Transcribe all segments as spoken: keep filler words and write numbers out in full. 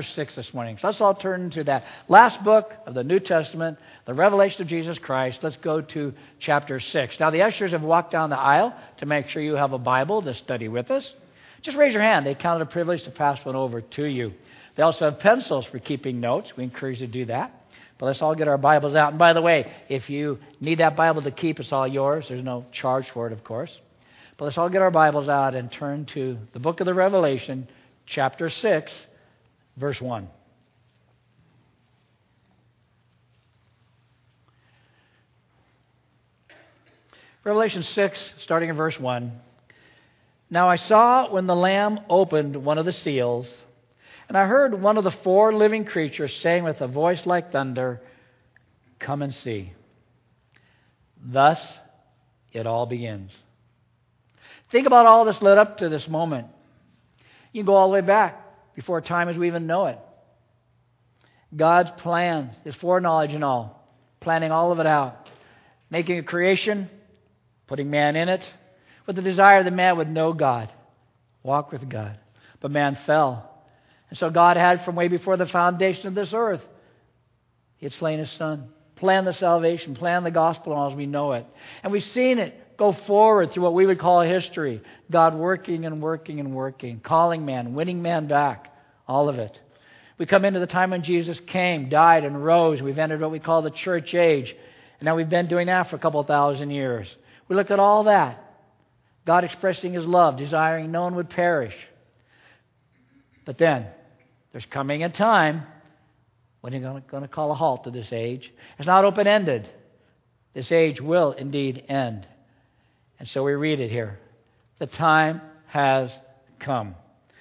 six this morning. So let's all turn to that last book of the New Testament, the Revelation of Jesus Christ. Let's go to chapter six. Now, the ushers have walked down the aisle to make sure you have a Bible to study with us. Just raise your hand. They count it a privilege to pass one over to you. They also have pencils for keeping notes. We encourage you to do that. But let's all get our Bibles out. And by the way, if you need that Bible to keep, it's all yours. There's no charge for it, of course. But let's all get our Bibles out and turn to the book of the Revelation, chapter six, verse one. Revelation six, starting in verse one. Now I saw when the Lamb opened one of the seals, and I heard one of the four living creatures saying with a voice like thunder, "Come and see." Thus it all begins. Think about all this led up to this moment. You can go all the way back before time as we even know it. God's plan, His foreknowledge and all, planning all of it out, making a creation, putting man in it, with the desire that man would know God, walk with God. But man fell. And so God had, from way before the foundation of this earth, He had slain His Son, planned the salvation, planned the gospel as we know it. And we've seen it go forward through what we would call history. God working and working and working, calling man, winning man back, all of it. We come into the time when Jesus came, died, and rose. We've entered what we call the church age. And now we've been doing that for a couple thousand years. We look at all that. God expressing His love, desiring no one would perish. But then, there's coming a time when He's going to call a halt to this age. It's not open-ended. This age will indeed end. And so we read it here. The time has come.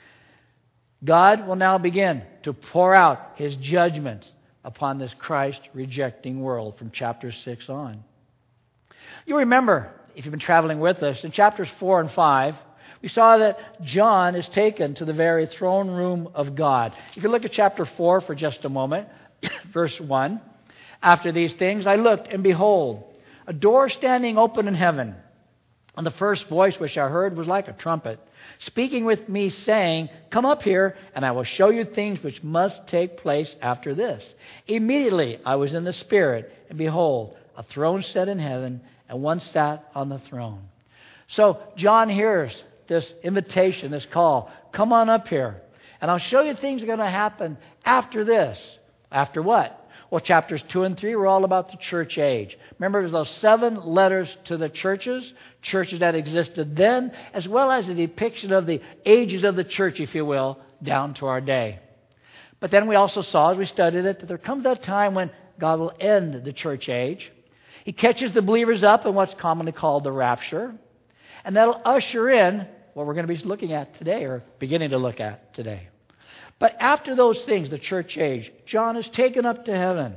God will now begin to pour out His judgment upon this Christ-rejecting world from chapter six on. You remember, if you've been traveling with us, in chapters four and five, we saw that John is taken to the very throne room of God. If you look at chapter four for just a moment, verse one, after these things I looked, and behold, a door standing open in heaven. And the first voice which I heard was like a trumpet, speaking with me, saying, "Come up here, and I will show you things which must take place after this." Immediately I was in the Spirit, and behold, a throne set in heaven, and one sat on the throne. So John hears this invitation, this call, "Come on up here, and I'll show you things that are going to happen after this." After what? Well, chapters two and three were all about the church age. Remember, it was those seven letters to the churches, churches that existed then, as well as a depiction of the ages of the church, if you will, down to our day. But then we also saw, as we studied it, that there comes that time when God will end the church age. He catches the believers up in what's commonly called the rapture, and that'll usher in what we're going to be looking at today, or beginning to look at today. But after those things, the church age, John is taken up to heaven,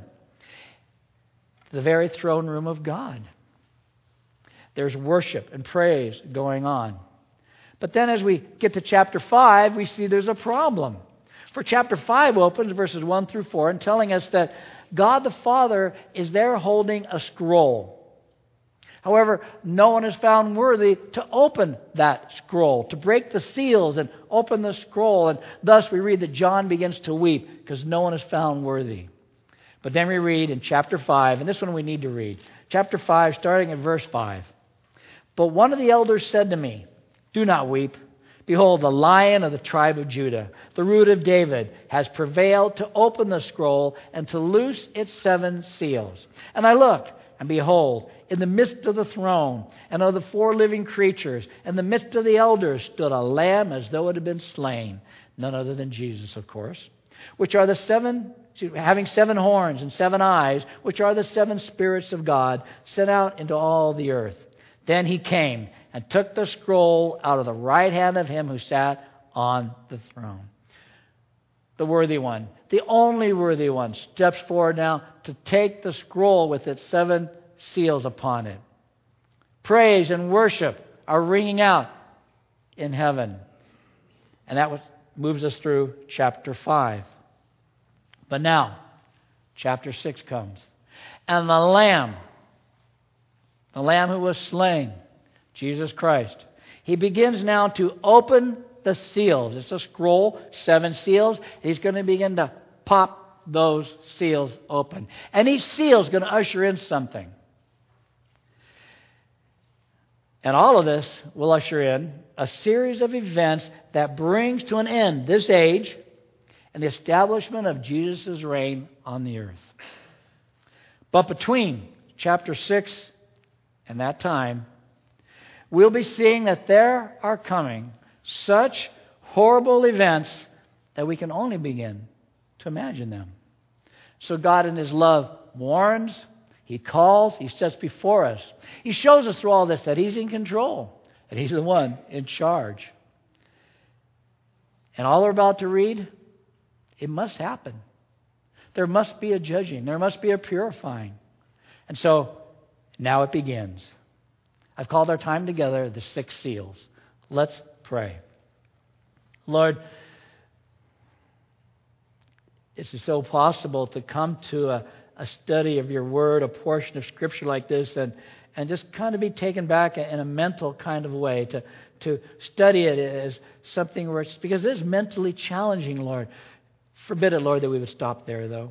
the very throne room of God. There's worship and praise going on. But then as we get to chapter five, we see there's a problem. For chapter five opens, verses one through four, and telling us that God the Father is there holding a scroll. However, no one is found worthy to open that scroll, to break the seals and open the scroll. And thus we read that John begins to weep because no one is found worthy. But then we read in chapter five, and this one we need to read. Chapter five, starting at verse five. But one of the elders said to me, "Do not weep. Behold, the Lion of the tribe of Judah, the Root of David, has prevailed to open the scroll and to loose its seven seals." And I looked, and behold, in the midst of the throne and of the four living creatures, in the midst of the elders, stood a lamb as though it had been slain, none other than Jesus, of course, which are the seven, having seven horns and seven eyes, which are the seven spirits of God, sent out into all the earth. Then He came and took the scroll out of the right hand of Him who sat on the throne. The worthy one, the only worthy one, steps forward now to take the scroll with its seven seals upon it. Praise and worship are ringing out in heaven. And that moves us through chapter five. But now, chapter six comes. And the Lamb, the Lamb who was slain, Jesus Christ, He begins now to open the seals. It's a scroll, seven seals. He's going to begin to pop those seals open. And each seal is going to usher in something. And all of this will usher in a series of events that brings to an end this age and the establishment of Jesus' reign on the earth. But between chapter six and that time, we'll be seeing that there are coming such horrible events that we can only begin to imagine them. So God in His love warns, He calls, He sets before us. He shows us through all this that He's in control, and He's the one in charge. And all we're about to read, it must happen. There must be a judging. There must be a purifying. And so, now it begins. I've called our time together the six seals. Let's pray. Lord, it's so possible to come to a, a study of your word, a portion of Scripture like this, and, and just kind of be taken back in a mental kind of way, to, to study it as something where it's, because it is mentally challenging, Lord. Forbid it, Lord, that we would stop there, though.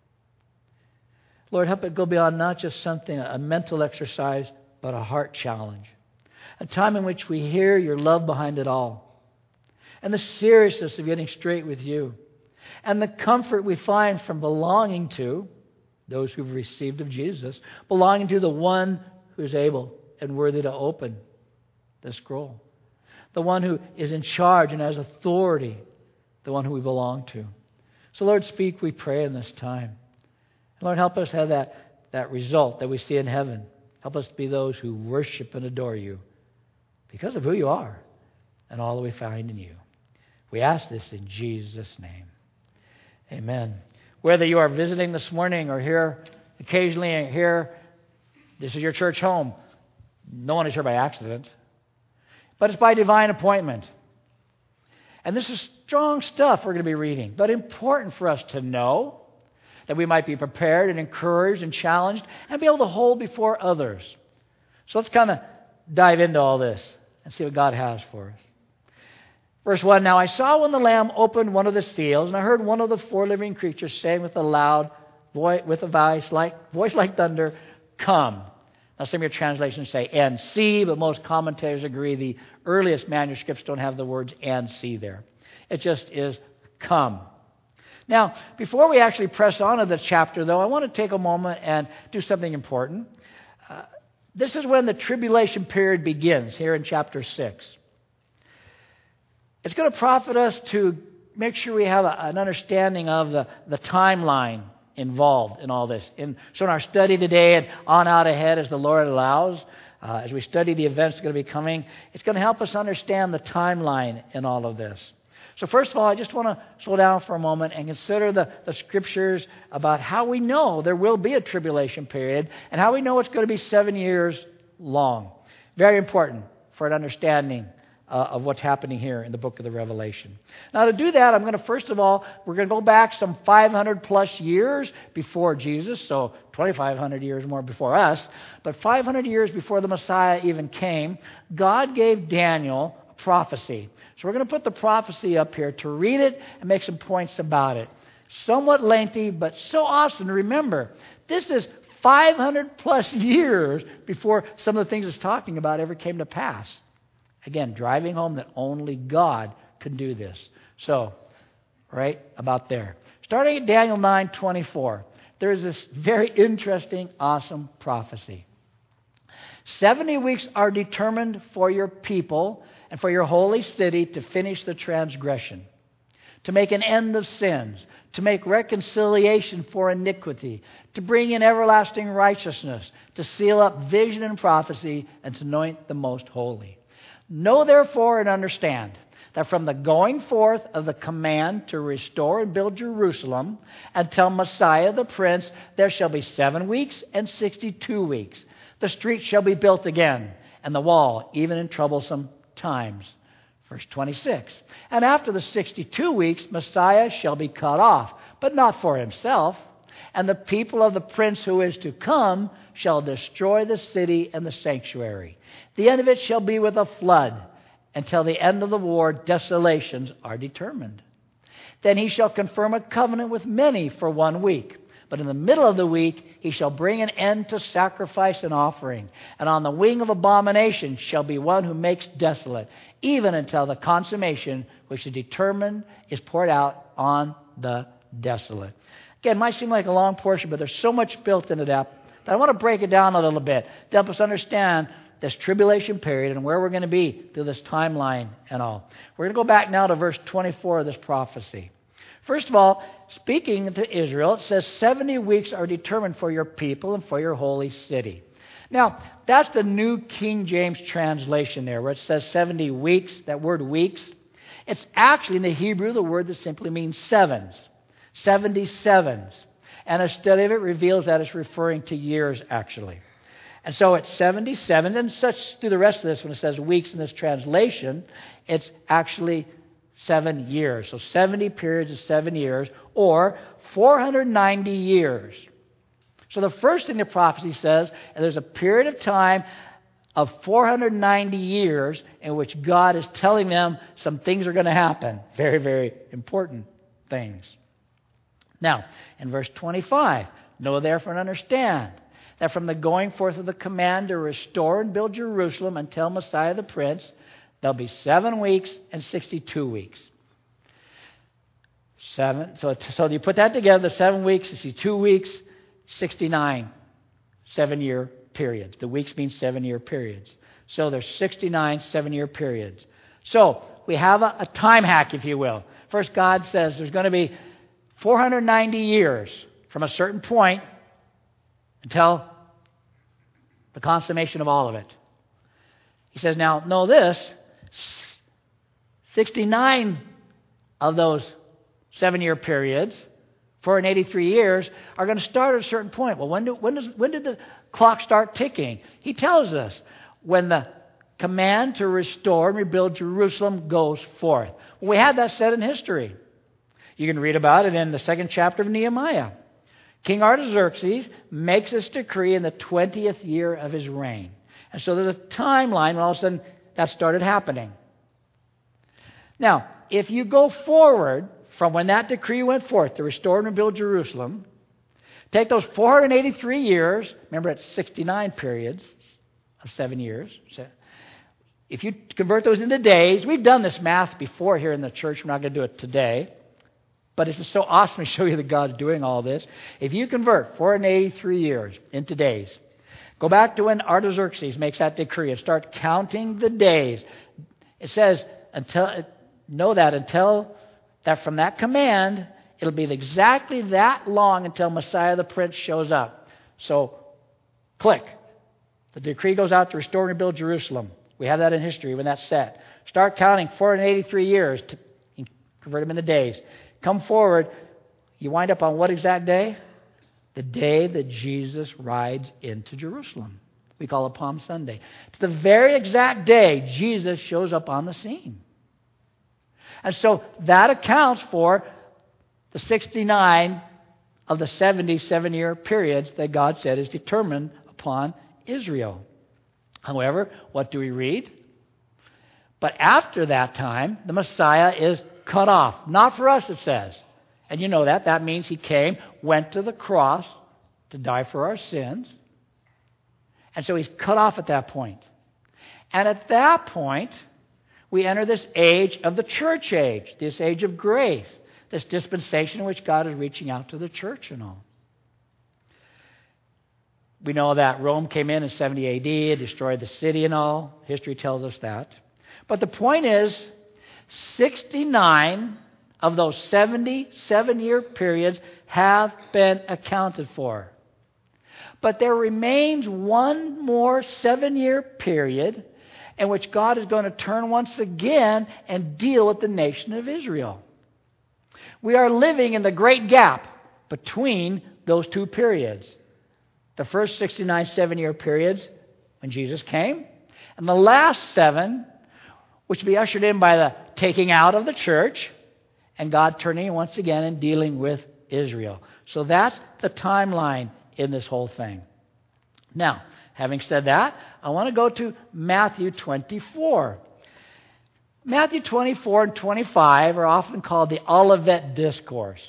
Lord, help it go beyond not just something, a mental exercise, but a heart challenge. A time in which we hear your love behind it all. And the seriousness of getting straight with you. And the comfort we find from belonging to those who've received of Jesus, belonging to the one who's able and worthy to open the scroll. The one who is in charge and has authority, the one who we belong to. So Lord, speak, we pray in this time. And Lord, help us have that, that result that we see in heaven. Help us be those who worship and adore you because of who you are and all that we find in you. We ask this in Jesus' name. Amen. Whether you are visiting this morning or here occasionally here, this is your church home. No one is here by accident. But it's by divine appointment. And this is strong stuff we're going to be reading, but important for us to know, that we might be prepared and encouraged and challenged and be able to hold before others. So let's kind of dive into all this and see what God has for us. Verse one, now I saw when the Lamb opened one of the seals, and I heard one of the four living creatures saying with a loud voice, with a voice like, voice like thunder, come. Now some of your translations say and see, but most commentators agree the earliest manuscripts don't have the words and see there. It just is come. Now, before we actually press on to the chapter, though, I want to take a moment and do something important. Uh, this is when the tribulation period begins, here in chapter six. It's going to profit us to make sure we have a, an understanding of the, the timeline involved in all this. In, so in our study today and on out ahead as the Lord allows, uh, as we study the events that are going to be coming, it's going to help us understand the timeline in all of this. So first of all, I just want to slow down for a moment and consider the, the Scriptures about how we know there will be a tribulation period and how we know it's going to be seven years long. Very important for an understanding uh, of what's happening here in the book of the Revelation. Now to do that, I'm going to first of all, we're going to go back some five hundred plus years before Jesus, so twenty-five hundred years more before us, but five hundred years before the Messiah even came, God gave Daniel a prophecy. So we're going to put the prophecy up here to read it and make some points about it. Somewhat lengthy, but so awesome to remember. This is five hundred plus years before some of the things it's talking about ever came to pass. Again, driving home that only God can do this. So, right about there. Starting at Daniel nine twenty-four, there is this very interesting, awesome prophecy. Seventy weeks are determined for your people and for your holy city to finish the transgression, to make an end of sins, to make reconciliation for iniquity, to bring in everlasting righteousness, to seal up vision and prophecy, and to anoint the most holy. Know therefore and understand that from the going forth of the command to restore and build Jerusalem until Messiah the Prince, there shall be seven weeks and sixty-two weeks. The street shall be built again, and the wall even in troublesome times. Verse twenty-six. And after the sixty-two weeks, Messiah shall be cut off, but not for himself. And the people of the prince who is to come shall destroy the city and the sanctuary. The end of it shall be with a flood, until the end of the war, desolations are determined. Then he shall confirm a covenant with many for one week. But in the middle of the week he shall bring an end to sacrifice and offering. And on the wing of abomination shall be one who makes desolate, even until the consummation which is determined is poured out on the desolate. Again, it might seem like a long portion, but there's so much built into that that I want to break it down a little bit to help us understand this tribulation period and where we're going to be through this timeline and all. We're going to go back now to verse twenty-four of this prophecy. First of all, speaking to Israel, it says seventy weeks are determined for your people and for your holy city. Now, that's the New King James translation there, where it says seventy weeks, that word weeks. It's actually in the Hebrew the word that simply means sevens, seventy sevens. And a study of it reveals that it's referring to years, actually. And so it's seventy-seven, and such through the rest of this, when it says weeks in this translation, it's actually seven years. So seventy periods of seven years, or four hundred ninety years. So the first thing the prophecy says, and there's a period of time of four hundred ninety years in which God is telling them some things are going to happen. Very, very important things. Now, in verse twenty-five, know therefore and understand that from the going forth of the command to restore and build Jerusalem until Messiah the Prince, there'll be seven weeks and sixty-two weeks. Seven. So, so you put that together, the seven weeks, sixty-two weeks, sixty-nine seven-year periods. The weeks mean seven-year periods. So there's sixty-nine seven-year periods. So we have a, a time hack, if you will. First, God says there's going to be four hundred ninety years from a certain point until the consummation of all of it. He says, now, know this, sixty-nine of those seven-year periods, four hundred eighty-three years, are going to start at a certain point. Well, when, do, when, does, when did the clock start ticking? He tells us when the command to restore and rebuild Jerusalem goes forth. Well, we had that said in history. You can read about it in the second chapter of Nehemiah. King Artaxerxes makes this decree in the twentieth year of his reign. And so there's a timeline when all of a sudden that started happening. Now, if you go forward from when that decree went forth to restore and rebuild Jerusalem, take those four hundred eighty-three years, remember it's sixty-nine periods of seven years. So if you convert those into days, we've done this math before here in the church. We're not going to do it today. But it's just so awesome to show you that God's doing all this. If you convert four hundred eighty-three years into days, go back to when Artaxerxes makes that decree and start counting the days. It says, until know that until that from that command, it'll be exactly that long until Messiah the Prince shows up. So, click. The decree goes out to restore and rebuild Jerusalem. We have that in history when that's set. Start counting four hundred eighty-three years to convert them into days. Come forward, you wind up on what exact day? The day that Jesus rides into Jerusalem. We call it Palm Sunday. It's the very exact day Jesus shows up on the scene. And so that accounts for the sixty-nine of the seventy-seven-year periods that God said is determined upon Israel. However, what do we read? But after that time, the Messiah is cut off. Not for us, it says. And you know that. That means he came, went to the cross to die for our sins. And so he's cut off at that point. And at that point, we enter this age of the church age, this age of grace, this dispensation in which God is reaching out to the church and all. We know that Rome came in in seventy A D and destroyed the city and all. History tells us that. But the point is, sixty-nine of those seventy-seven-year periods have been accounted for. But there remains one more seven-year period in which God is going to turn once again and deal with the nation of Israel. We are living in the great gap between those two periods. The first sixty-nine seven-year periods when Jesus came, and the last seven, which will be ushered in by the taking out of the church and God turning once again and dealing with Israel. So that's the timeline in this whole thing. Now, having said that, I want to go to Matthew twenty-four. Matthew twenty-four and twenty-five are often called the Olivet Discourse.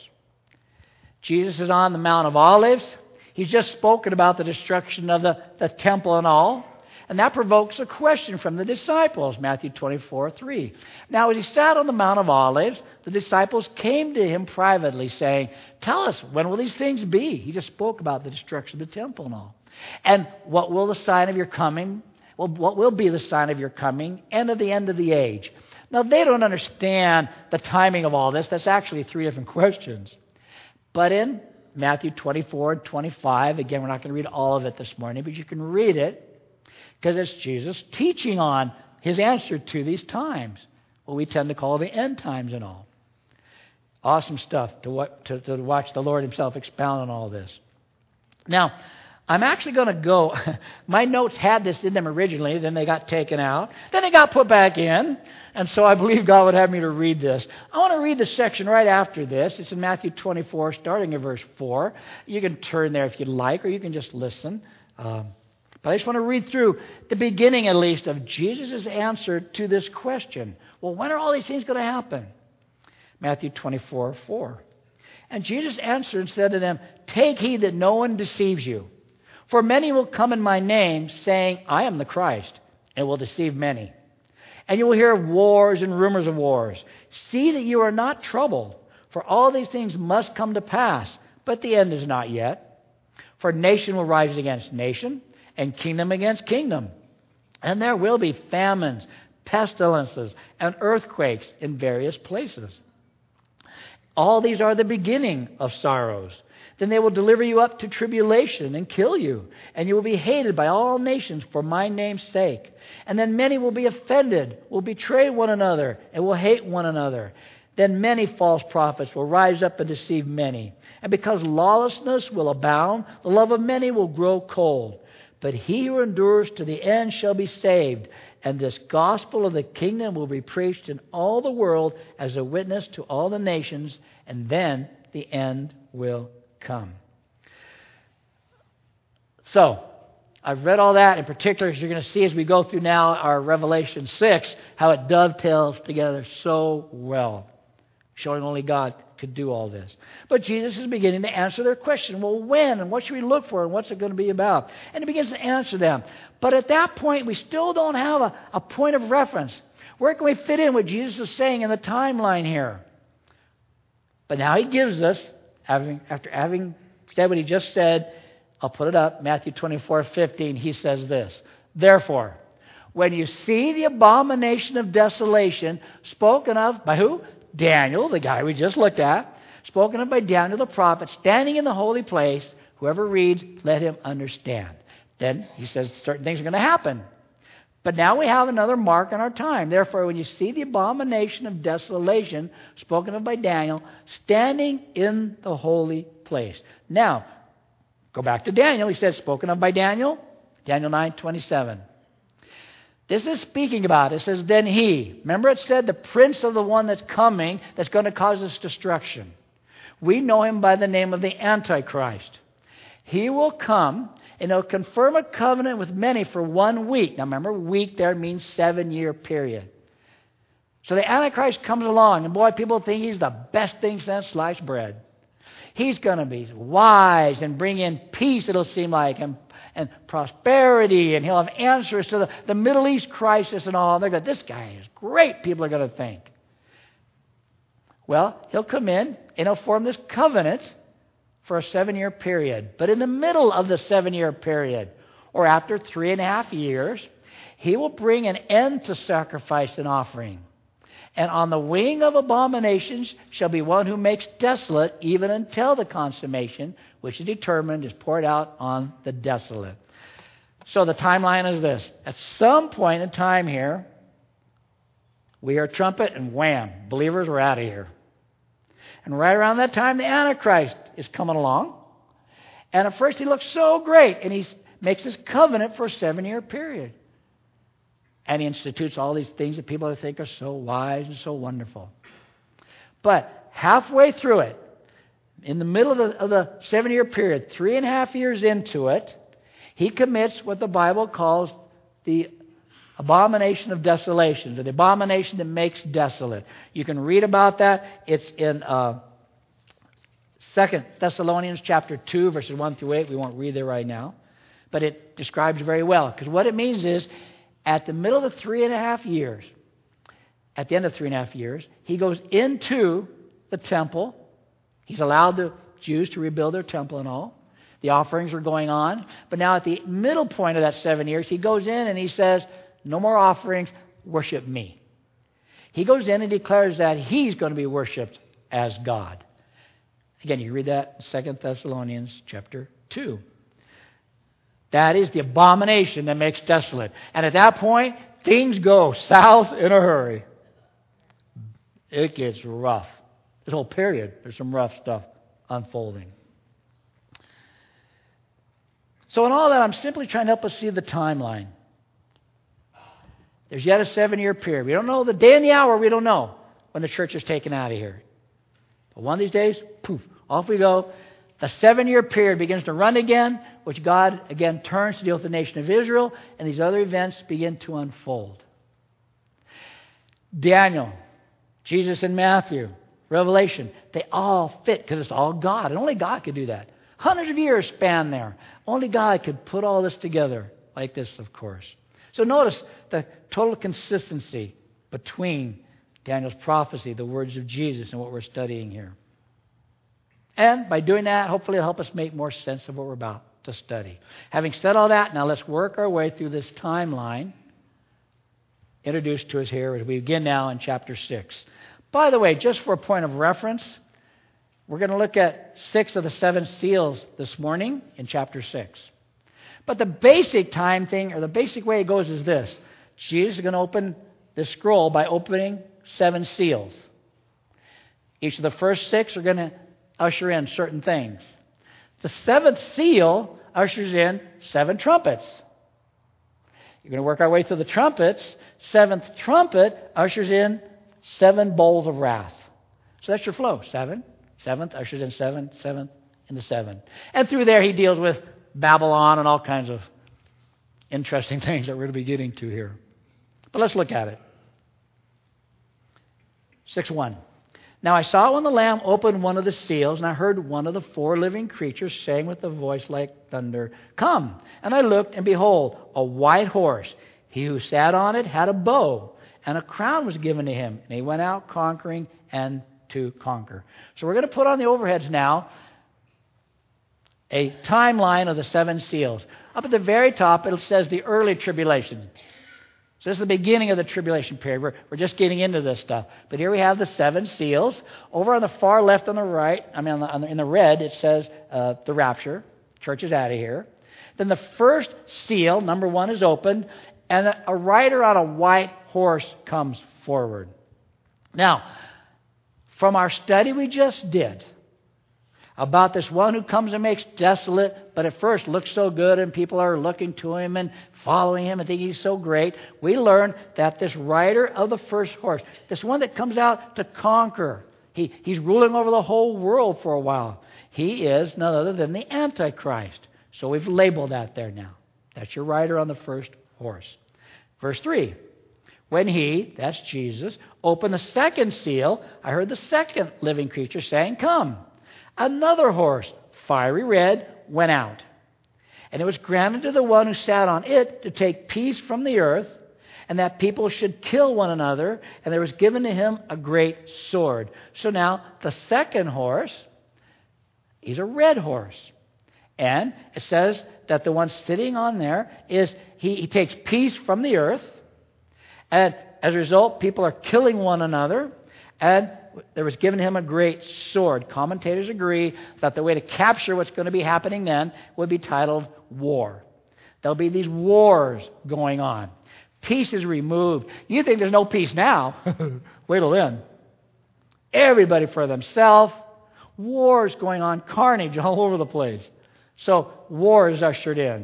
Jesus is on the Mount of Olives. He's just spoken about the destruction of the, the temple and all. And that provokes a question from the disciples, Matthew twenty-four, three. Now, as he sat on the Mount of Olives, the disciples came to him privately, saying, "Tell us, when will these things be?" He just spoke about the destruction of the temple and all. "And what will the sign of your coming, well, what will be the sign of your coming and of the end of the age?" Now, they don't understand the timing of all this. That's actually three different questions. But in Matthew twenty-four and twenty-five, again, we're not going to read all of it this morning, but you can read it, because it's Jesus teaching on his answer to these times, what we tend to call the end times and all. Awesome stuff to, what, to, to watch the Lord himself expound on all this. Now, I'm actually going to go, my notes had this in them originally, then they got taken out, then they got put back in, and so I believe God would have me to read this. I want to read the section right after this. It's in Matthew twenty-four, starting at verse four. You can turn there if you'd like, or you can just listen. Um, But I just want to read through the beginning, at least, of Jesus' answer to this question. Well, when are all these things going to happen? Matthew twenty-four, four. "And Jesus answered and said to them, 'Take heed that no one deceives you. For many will come in my name, saying, I am the Christ, and will deceive many. And you will hear of wars and rumors of wars. See that you are not troubled, for all these things must come to pass, but the end is not yet. For nation will rise against nation, and kingdom against kingdom. And there will be famines, pestilences, and earthquakes in various places. All these are the beginning of sorrows. Then they will deliver you up to tribulation and kill you, and you will be hated by all nations for my name's sake. And then many will be offended, will betray one another, and will hate one another. Then many false prophets will rise up and deceive many. And because lawlessness will abound, the love of many will grow cold. But he who endures to the end shall be saved. And this gospel of the kingdom will be preached in all the world as a witness to all the nations, and then the end will come." So, I've read all that in particular, because you're going to see as we go through now our Revelation six, how it dovetails together so well, showing only God could do all this. But Jesus is beginning to answer their question. Well, when? And what should we look for? And what's it going to be about? And he begins to answer them. But at that point, we still don't have a, a point of reference. Where can we fit in what Jesus is saying in the timeline here? But now he gives us, having, after having said what he just said, I'll put it up, Matthew twenty-four, fifteen, he says this, "Therefore, when you see the abomination of desolation spoken of by who? Daniel, the guy we just looked at, spoken of by Daniel the prophet, standing in the holy place, whoever reads, let him understand." Then he says certain things are going to happen. But now we have another mark in our time. "Therefore, when you see the abomination of desolation spoken of by Daniel, standing in the holy place." Now, go back to Daniel. He says, spoken of by Daniel, Daniel nine twenty-seven. This is speaking about, it says, "Then he," remember it said the prince of the one that's coming, that's going to cause us destruction. We know him by the name of the Antichrist. "He will come, and he'll confirm a covenant with many for one week." Now remember, week there means seven-year period. So the Antichrist comes along, and boy, people think he's the best thing since sliced bread. He's going to be wise and bring in peace, it'll seem like, and and prosperity, and he'll have answers to the, the Middle East crisis and all. And they're going, this guy is great, people are going to think. Well, he'll come in and he'll form this covenant for a seven-year period. But in the middle of the seven-year period, or after three and a half years, he will bring an end to sacrifice and offering. And on the wing of abominations shall be one who makes desolate even until the consummation, which is determined, is poured out on the desolate. So the timeline is this. At some point in time here, we hear a trumpet and wham, believers, we're out of here. And right around that time, the Antichrist is coming along. And at first he looks so great, and he makes this covenant for a seven-year period. And he institutes all these things that people think are so wise and so wonderful. But halfway through it, in the middle of the, of the seven-year period, three and a half years into it, he commits what the Bible calls the abomination of desolations, or the abomination that makes desolate. You can read about that. It's in uh, Second Thessalonians chapter two, verses one through eight. We won't read there right now. But it describes very well. Because what it means is, at the middle of the three and a half years, at the end of three and a half years, he goes into the temple. He's allowed the Jews to rebuild their temple and all. The offerings are going on. But now at the middle point of that seven years, he goes in and he says, no more offerings, worship me. He goes in and declares that he's going to be worshipped as God. Again, you read that in Second Thessalonians chapter two. That is the abomination that makes desolate. And at that point, things go south in a hurry. It gets rough. This whole period, there's some rough stuff unfolding. So in all that, I'm simply trying to help us see the timeline. There's yet a seven-year period. We don't know the day and the hour. We don't know when the church is taken out of here. But one of these days, poof, off we go. The seven-year period begins to run again, which God, again, turns to deal with the nation of Israel, and these other events begin to unfold. Daniel, Jesus in Matthew, Revelation, they all fit because it's all God, and only God could do that. Hundreds of years span there. Only God could put all this together like this, of course. So notice the total consistency between Daniel's prophecy, the words of Jesus, and what we're studying here. And by doing that, hopefully it'll help us make more sense of what we're about to study. Having said all that, now let's work our way through this timeline introduced to us here as we begin now in chapter six. By the way, just for a point of reference, we're going to look at six of the seven seals this morning in chapter six. But the basic time thing, or the basic way it goes is this. Jesus is going to open the scroll by opening seven seals. Each of the first six are going to usher in certain things. The seventh seal ushers in seven trumpets. You're going to work our way through the trumpets. Seventh trumpet ushers in seven bowls of wrath. So that's your flow. Seven. Seventh ushers in seven. Seventh into seven. And through there he deals with Babylon and all kinds of interesting things that we're going to be getting to here. But let's look at it. six one. Now I saw when the Lamb opened one of the seals, and I heard one of the four living creatures saying with a voice like thunder, "Come!" And I looked, and behold, a white horse. He who sat on it had a bow, and a crown was given to him. And he went out conquering and to conquer. So we're going to put on the overheads now a timeline of the seven seals. Up at the very top, it says the early tribulation. So this is the beginning of the tribulation period. We're, we're just getting into this stuff. But here we have the seven seals. Over on the far left on the right, I mean on the, on the, in the red, it says uh, the rapture. Church is out of here. Then the first seal, number one, is opened, and a, a rider on a white horse comes forward. Now, from our study we just did about this one who comes and makes desolate, but at first looks so good and people are looking to him and following him and think he's so great, we learned that this rider of the first horse, this one that comes out to conquer, he, he's ruling over the whole world for a while. He is none other than the Antichrist. So we've labeled that there now. That's your rider on the first horse. Verse three. When he, that's Jesus, opened the second seal, I heard the second living creature saying, "Come." Another horse, fiery red, went out. And it was granted to the one who sat on it to take peace from the earth, and that people should kill one another, and there was given to him a great sword. So now, the second horse, he's a red horse. And it says that the one sitting on there is, he, he takes peace from the earth, and as a result, people are killing one another, and there was given him a great sword. Commentators agree that the way to capture what's going to be happening then would be titled war. There'll be these wars going on. Peace is removed. You think there's no peace now. Wait till then. Everybody for themselves. Wars going on. Carnage all over the place. So war is ushered in.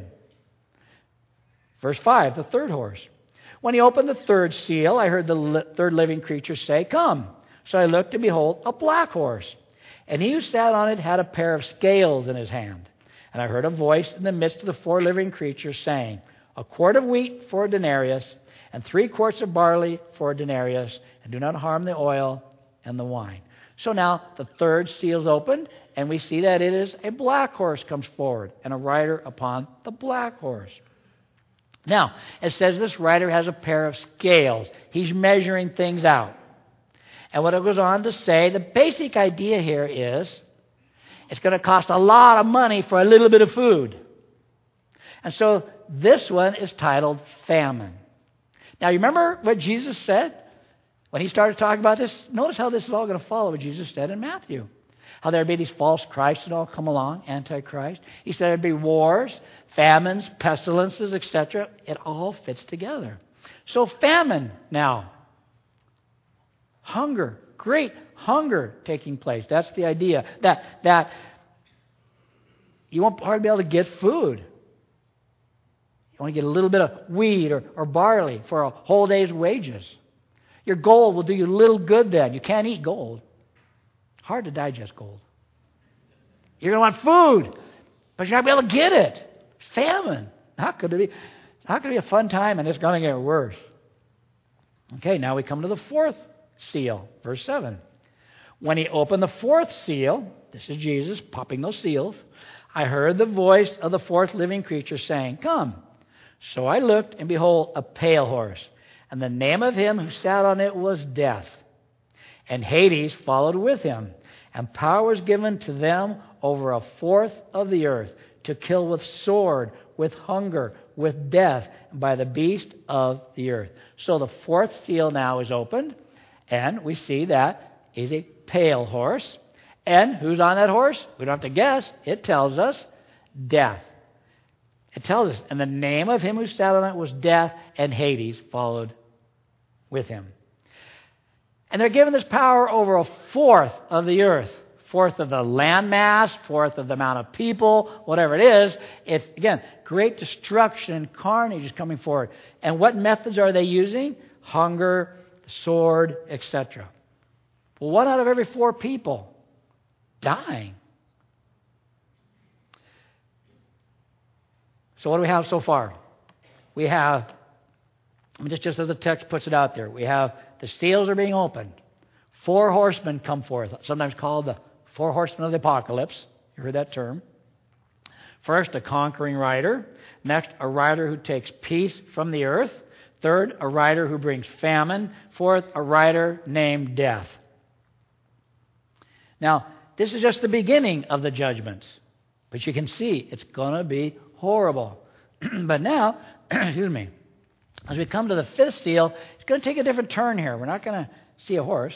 Verse five, the third horse. When he opened the third seal, I heard the li- third living creature say, "Come." So I looked, and behold, a black horse. And he who sat on it had a pair of scales in his hand. And I heard a voice in the midst of the four living creatures saying, "A quart of wheat for a denarius, and three quarts of barley for a denarius, and do not harm the oil and the wine. So now the third seal is opened, and we see that it is a black horse comes forward, and a rider upon the black horse. Now, it says this rider has a pair of scales. He's measuring things out. And what it goes on to say, the basic idea here is it's going to cost a lot of money for a little bit of food. And so this one is titled Famine. Now, you remember what Jesus said when he started talking about this? Notice how this is all going to follow what Jesus said in Matthew. How there'd be these false Christs that all come along, Antichrist. He said there'd be wars, famines, pestilences, et cetera. It all fits together. So famine now. Hunger. Great hunger taking place. That's the idea. That, that you won't hardly be able to get food. You want to get a little bit of wheat or, or barley for a whole day's wages. Your gold will do you little good then. You can't eat gold. Hard to digest gold. You're going to want food, but you're not going to be able to get it. Famine. How could it be? How could it be a fun time and it's going to get worse? Okay, now we come to the fourth seal, verse seven. When he opened the fourth seal, this is Jesus popping those seals, I heard the voice of the fourth living creature saying, "Come." So I looked, and behold, a pale horse, and the name of him who sat on it was Death. And Hades followed with him, and power was given to them over a fourth of the earth, to kill with sword, with hunger, with death, by the beast of the earth. So the fourth seal now is opened, and we see that is a pale horse. And who's on that horse? We don't have to guess. It tells us Death. It tells us, and the name of him who sat on it was Death, and Hades followed with him. And they're given this power over a fourth of the earth. Fourth of the land mass, fourth of the amount of people, whatever it is. It's, again, great destruction and carnage is coming forward. And what methods are they using? Hunger, sword, et cetera. Well, one out of every four people dying. So what do we have so far? We have, I mean, just, just as the text puts it out there, we have the seals are being opened. Four horsemen come forth, sometimes called the four horsemen of the apocalypse. You heard that term. First, a conquering rider. Next, a rider who takes peace from the earth. Third, a rider who brings famine. Fourth, a rider named Death. Now, this is just the beginning of the judgments. But you can see it's going to be horrible. But now, excuse me, as we come to the fifth seal, it's going to take a different turn here. We're not going to see a horse,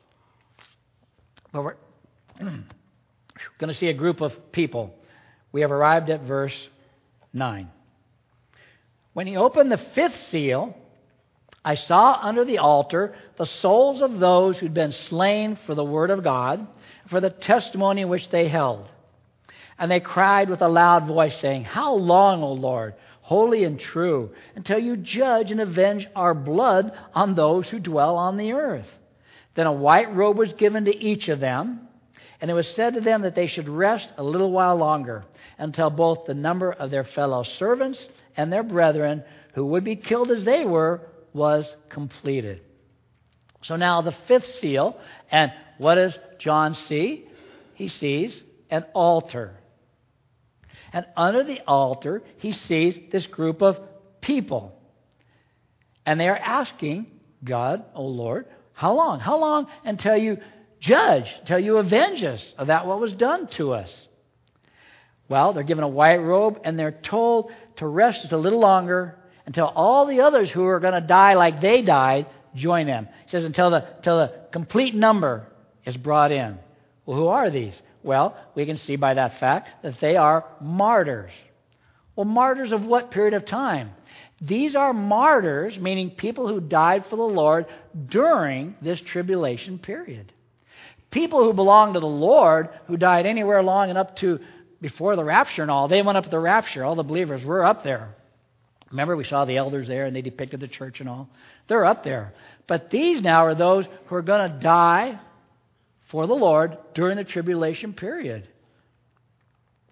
but we're going to see a group of people. We have arrived at verse nine. When he opened the fifth seal, I saw under the altar the souls of those who'd been slain for the word of God, for the testimony which they held. And they cried with a loud voice, saying, "How long, O Lord, holy and true, until you judge and avenge our blood on those who dwell on the earth?" Then a white robe was given to each of them, and it was said to them that they should rest a little while longer, until both the number of their fellow servants and their brethren, who would be killed as they were, was completed. So now the fifth seal, and what does John see? He sees an altar. And under the altar, he sees this group of people. And they are asking God, "O Lord, how long? How long until you judge, until you avenge us of that what was done to us?" Well, they're given a white robe, and they're told to rest just a little longer until all the others who are going to die like they died join them. It says until the, until the complete number is brought in. Well, who are these? Well, we can see by that fact that they are martyrs. Well, martyrs of what period of time? These are martyrs, meaning people who died for the Lord during this tribulation period. People who belong to the Lord, who died anywhere along and up to before the rapture and all, they went up to the rapture. All the believers were up there. Remember, we saw the elders there and they depicted the church and all. They're up there. But these now are those who are going to die for the Lord during the tribulation period.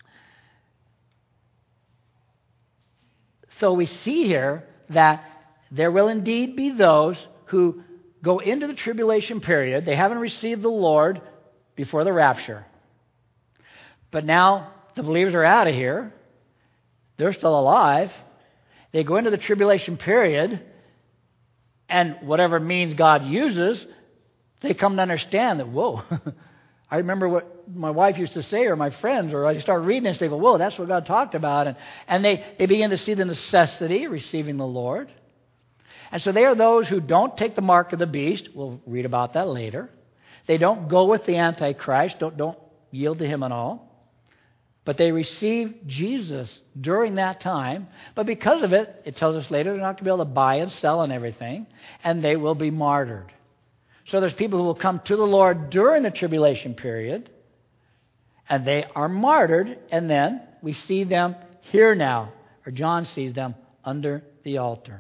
So we see here that there will indeed be those who go into the tribulation period. They haven't received the Lord before the rapture. But now the believers are out of here. They're still alive. They go into the tribulation period, and whatever means God uses, they come to understand that, whoa, I remember what my wife used to say, or my friends, or I start reading this, they go, whoa, that's what God talked about. And, and they, they begin to see the necessity of receiving the Lord. And so they are those who don't take the mark of the beast. We'll read about that later. They don't go with the Antichrist, don't, don't yield to him at all. But they receive Jesus during that time. But because of it, it tells us later, they're not going to be able to buy and sell and everything. And they will be martyred. So there's people who will come to the Lord during the tribulation period. And they are martyred. And then we see them here now. Or John sees them under the altar.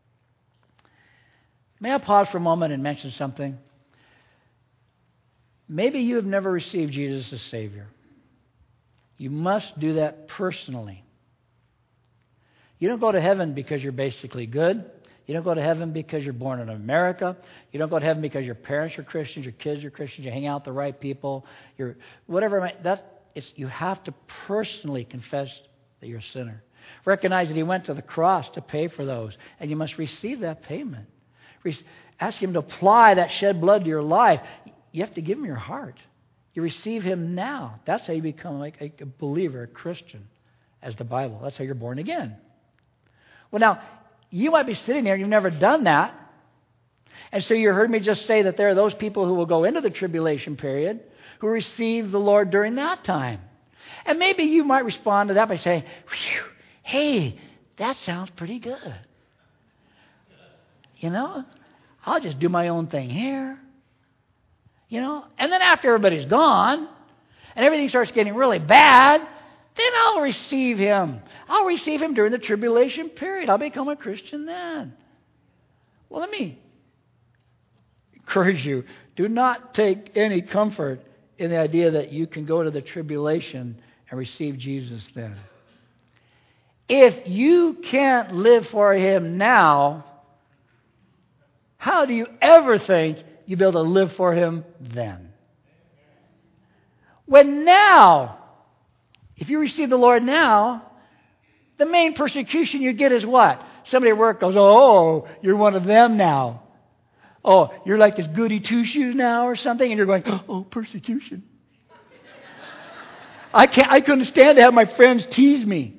May I pause for a moment and mention something? Maybe you have never received Jesus as Savior. You must do that personally. You don't go to heaven because you're basically good. You don't go to heaven because you're born in America. You don't go to heaven because your parents are Christians, your kids are Christians, you hang out with the right people. You're whatever. That it's you have to personally confess that you're a sinner. Recognize that He went to the cross to pay for those, and you must receive that payment. Ask Him to apply that shed blood to your life. You have to give Him your heart. You receive Him now. That's how you become like a believer, a Christian, as the Bible. That's how you're born again. Well, now, you might be sitting there, you've never done that. And so you heard me just say that there are those people who will go into the tribulation period who receive the Lord during that time. And maybe you might respond to that by saying, hey, that sounds pretty good. You know, I'll just do my own thing here. You know, and then after everybody's gone and everything starts getting really bad, then I'll receive Him. I'll receive Him during the tribulation period. I'll become a Christian then. Well, let me encourage you. Do not take any comfort in the idea that you can go to the tribulation and receive Jesus then. If you can't live for Him now, how do you ever think you'll be able to live for Him then? When now, if you receive the Lord now, the main persecution you get is what? Somebody at work goes, oh, you're one of them now. Oh, you're like this goody two-shoes now or something, and you're going, oh, persecution. I can't. I couldn't stand to have my friends tease me.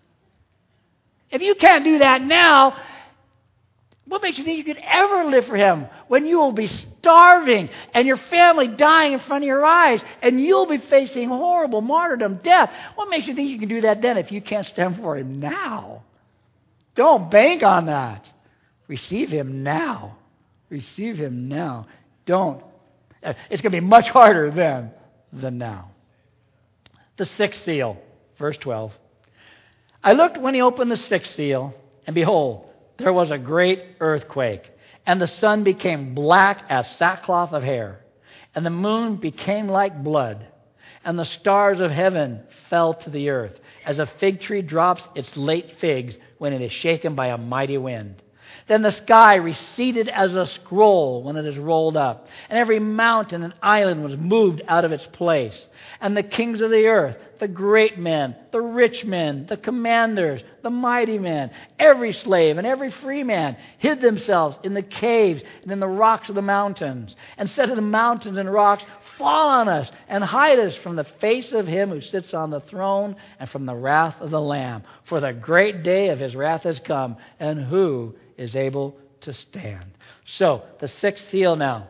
If you can't do that now, what makes you think you could ever live for Him when you will be starving and your family dying in front of your eyes and you'll be facing horrible martyrdom, death? What makes you think you can do that then if you can't stand for Him now? Don't bank on that. Receive Him now. Receive Him now. Don't. It's going to be much harder then than now. The sixth seal, verse twelve. I looked when He opened the sixth seal, and behold, there was a great earthquake, and the sun became black as sackcloth of hair, and the moon became like blood, and the stars of heaven fell to the earth, as a fig tree drops its late figs when it is shaken by a mighty wind. Then the sky receded as a scroll when it is rolled up, and every mountain and island was moved out of its place. And the kings of the earth, the great men, the rich men, the commanders, the mighty men, every slave and every free man hid themselves in the caves and in the rocks of the mountains, and said to the mountains and rocks, fall on us and hide us from the face of Him who sits on the throne and from the wrath of the Lamb. For the great day of His wrath has come, and who is able to stand? So, the sixth seal now.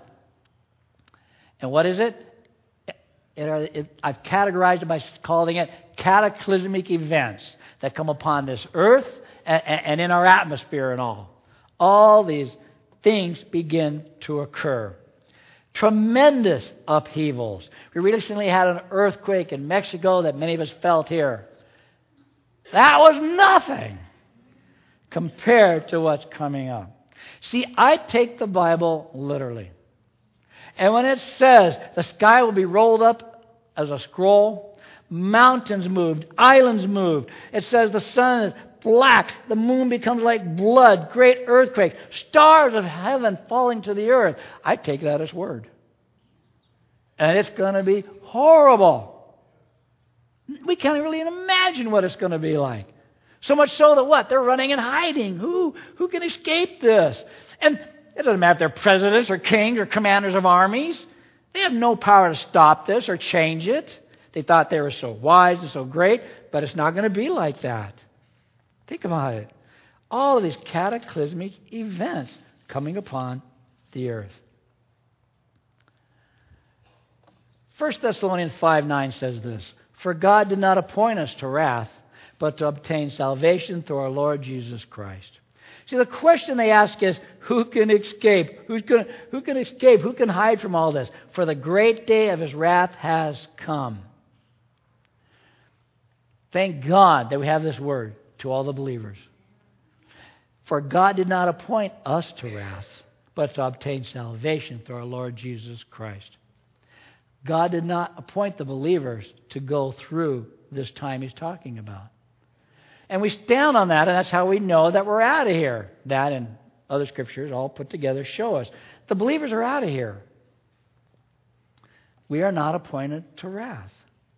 And what is it? It are, it, I've categorized it by calling it cataclysmic events that come upon this earth and, and in our atmosphere and all. All these things begin to occur. Tremendous upheavals. We recently had an earthquake in Mexico that many of us felt here. That was nothing compared to what's coming up. See, I take the Bible literally. And when it says the sky will be rolled up as a scroll, mountains moved, islands moved, it says the sun is black. The moon becomes like blood. Great earthquake. Stars of heaven falling to the earth. I take that as word. And it's going to be horrible. We can't really imagine what it's going to be like. So much so that what? They're running and hiding. Who, who can escape this? And it doesn't matter if they're presidents or kings or commanders of armies. They have no power to stop this or change it. They thought they were so wise and so great, but it's not going to be like that. Think about it. All of these cataclysmic events coming upon the earth. First Thessalonians five nine says this, "For God did not appoint us to wrath, but to obtain salvation through our Lord Jesus Christ." See, the question they ask is, who can escape? Who's going, who can escape? Who can hide from all this? For the great day of His wrath has come. Thank God that we have this word to all the believers. For God did not appoint us to wrath, but to obtain salvation through our Lord Jesus Christ. God did not appoint the believers to go through this time He's talking about. And we stand on that, and that's how we know that we're out of here. That and other scriptures all put together show us. The believers are out of here. We are not appointed to wrath.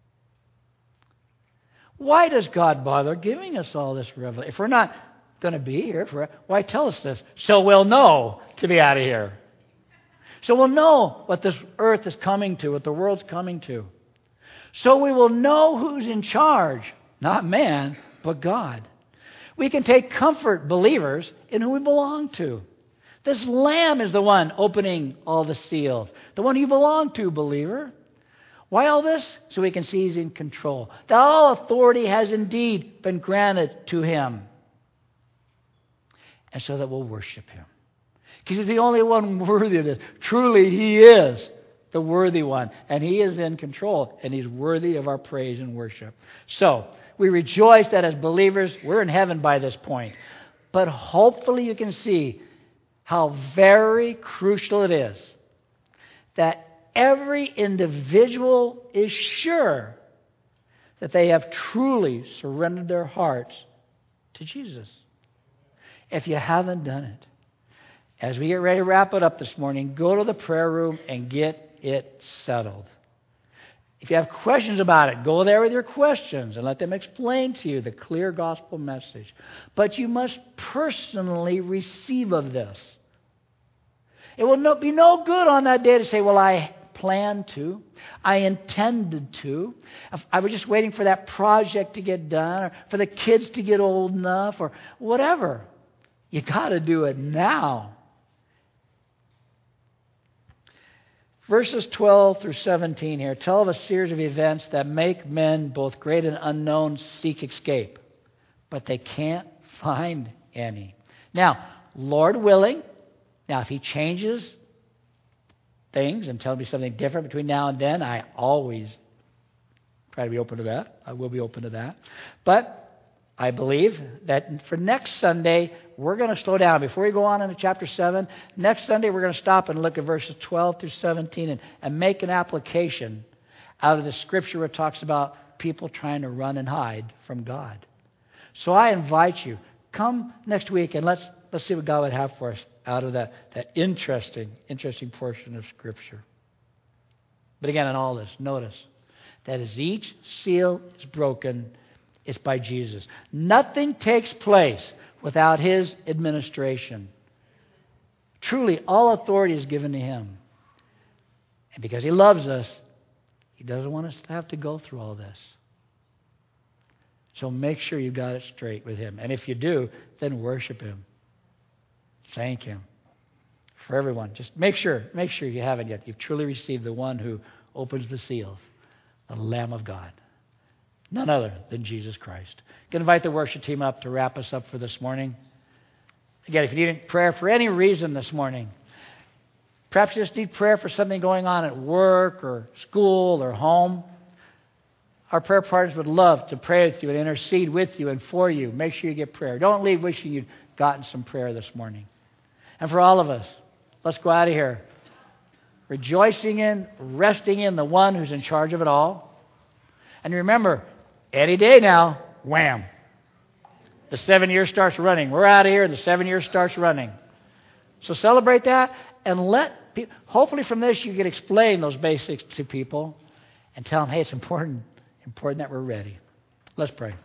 Why does God bother giving us all this revelation? If we're not going to be here, for, why tell us this? So we'll know to be out of here. So we'll know what this earth is coming to, what the world's coming to. So we will know who's in charge. Not man, but God. We can take comfort, believers, in who we belong to. This Lamb is the one opening all the seals. The one you belong to, believer. Why all this? So we can see He's in control. That all authority has indeed been granted to Him. And so that we'll worship Him. Because He's the only one worthy of this. Truly, He is the worthy one. And He is in control. And He's worthy of our praise and worship. So, we rejoice that as believers, we're in heaven by this point. But hopefully you can see how very crucial it is that every individual is sure that they have truly surrendered their hearts to Jesus. If you haven't done it, as we get ready to wrap it up this morning, go to the prayer room and get it settled. If you have questions about it, go there with your questions and let them explain to you the clear gospel message. But you must personally receive of this. It will no, be no good on that day to say, well, I planned to. I intended to. I was just waiting for that project to get done or for the kids to get old enough or whatever. You got to do it now. Verses twelve through seventeen here tell of a series of events that make men, both great and unknown, seek escape. But they can't find any. Now, Lord willing, now if He changes things and tells me something different between now and then, I always try to be open to that. I will be open to that. But I believe that for next Sunday, we're going to slow down. Before we go on into chapter seven, next Sunday we're going to stop and look at verses twelve through seventeen and, and make an application out of the scripture where it talks about people trying to run and hide from God. So I invite you, come next week and let's let's see what God would have for us out of that, that interesting, interesting portion of scripture. But again, in all this, notice that as each seal is broken, it's by Jesus. Nothing takes place without His administration. Truly, all authority is given to Him. And because He loves us, He doesn't want us to have to go through all this. So make sure you've got it straight with Him. And if you do, then worship Him. Thank Him. For everyone, just make sure, make sure you haven't yet. You've truly received the one who opens the seals, the Lamb of God. None other than Jesus Christ. I'm going to invite the worship team up to wrap us up for this morning. Again, if you need prayer for any reason this morning, perhaps you just need prayer for something going on at work or school or home, our prayer partners would love to pray with you and intercede with you and for you. Make sure you get prayer. Don't leave wishing you'd gotten some prayer this morning. And for all of us, let's go out of here rejoicing in, resting in the one who's in charge of it all. And remember, any day now, wham, the seven years starts running. We're out of here and the seven years starts running. So celebrate that and let people, hopefully from this you can explain those basics to people and tell them, hey, it's important, important that we're ready. Let's pray.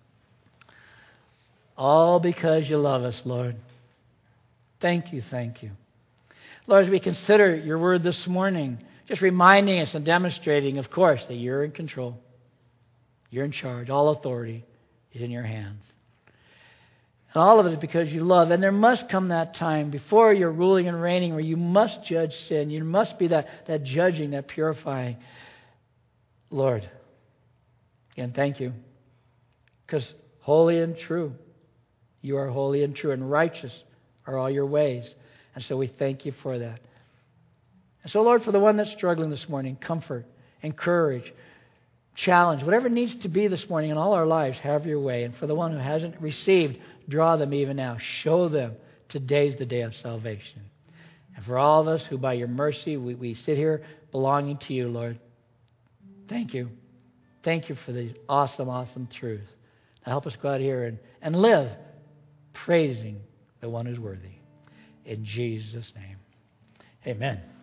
All because you love us, Lord. Thank you, thank you. Lord, as we consider your word this morning, just reminding us and demonstrating, of course, that you're in control. You're in charge. All authority is in your hands. And all of it is because you love. And there must come that time before you're ruling and reigning where you must judge sin. You must be that, that judging, that purifying. Lord, again, thank you. Because holy and true. You are holy and true, and righteous are all your ways. And so we thank you for that. And so, Lord, for the one that's struggling this morning, comfort, encourage, challenge, whatever needs to be this morning in all our lives, have your way. And for the one who hasn't received, draw them even now. Show them today's the day of salvation. And for all of us who by your mercy, we, we sit here belonging to you, Lord, thank you. Thank you for the awesome, awesome truth. Now help us go out here and, and live praising the one who's worthy. In Jesus' name, amen.